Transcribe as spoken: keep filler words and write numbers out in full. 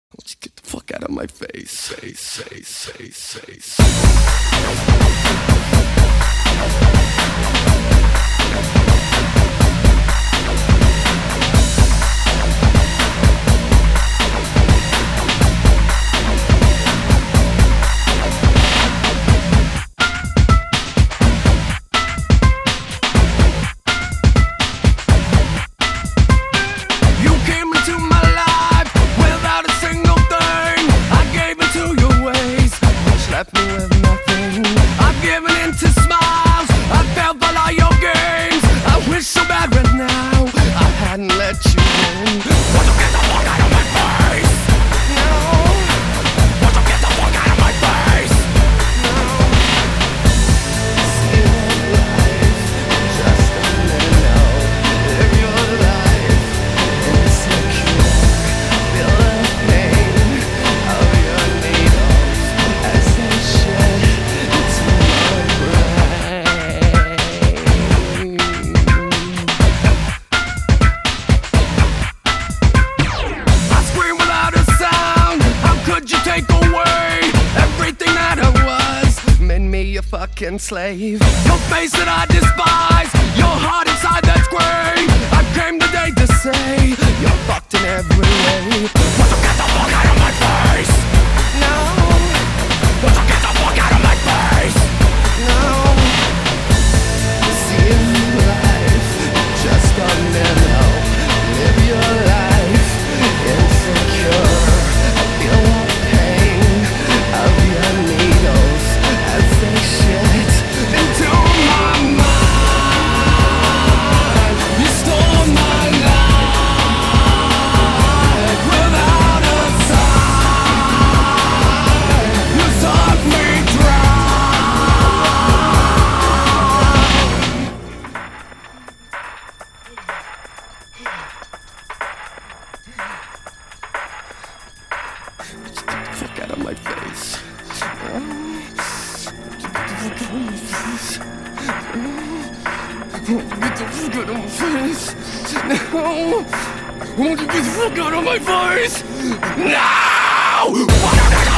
Won't you get the fuck out of my face, face, face, face, face. You came into my life without a single thing. I gave into your ways, which left me with nothing. I've given in to smiles, I fell for all your games. I wish so bad right now I hadn't let you in. Won't you get the fuck out of my face? No. Won't you get the fuck out of my face? No. See your life, just a minute. Live your life insecure. Feel the pain of your needles as they shed into my brain. I scream without a sound. How could you take away everything that I was? Made me a fucking slave. Your face that I despise, your heart inside that's gray. I came today to say you're fucked in every way. Won't you get the fuck out of my face? No. Won't you get the fuck out of my face? No. See life, just a minute. Live your life insecure. Feel the pain of your needles as they shed into my mind. You stole my life without a sign. You sucked me dry. Get the fuck out of my face. Get the fuck out of my face. Get the fuck out of my face. No. Won't you get the fuck out of my face? No!